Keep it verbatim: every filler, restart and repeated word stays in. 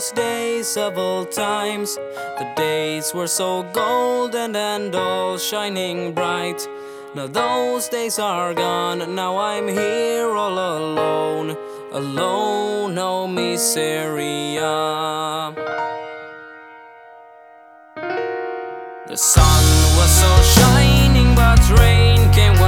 those days of old times. The days were so golden and all shining bright. Now those days are gone, now I'm here all alone. Alone, no miseria. The sun was so shining, but rain came